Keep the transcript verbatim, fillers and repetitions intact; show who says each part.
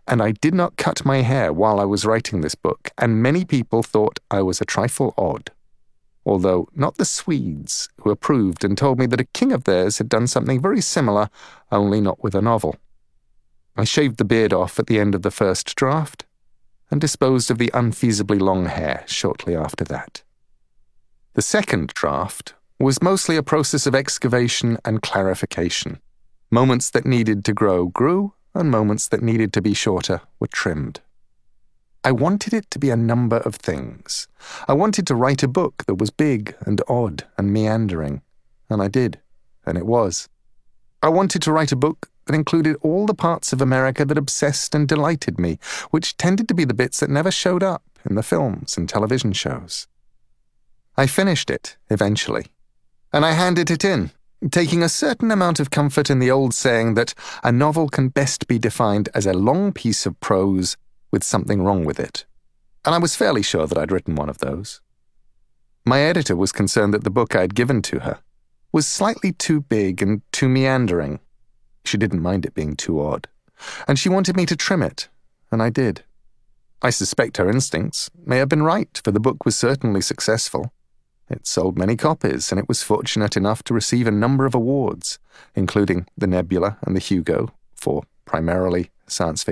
Speaker 1: and I did not cut my hair while I was writing this book, and many people thought I was a trifle odd. Although not the Swedes, who approved and told me that a king of theirs had done something very similar, only not with a novel. I shaved the beard off at the end of the first draft, and disposed of the unfeasibly long hair shortly after that. The second draft was mostly a process of excavation and clarification. Moments that needed to grow grew, and moments that needed to be shorter were trimmed. I wanted it to be a number of things. I wanted to write a book that was big and odd and meandering, and I did, and it was. I wanted to write a book that included all the parts of America that obsessed and delighted me, which tended to be the bits that never showed up in the films and television shows. I finished it, eventually, and I handed it in, taking a certain amount of comfort in the old saying that a novel can best be defined as a long piece of prose with something wrong with it, and I was fairly sure that I'd written one of those. My editor was concerned that the book I'd given to her was slightly too big and too meandering. She didn't mind it being too odd, and she wanted me to trim it, and I did. I suspect her instincts may have been right, for the book was certainly successful. It sold many copies, and it was fortunate enough to receive a number of awards, including the Nebula and the Hugo, for primarily science fiction.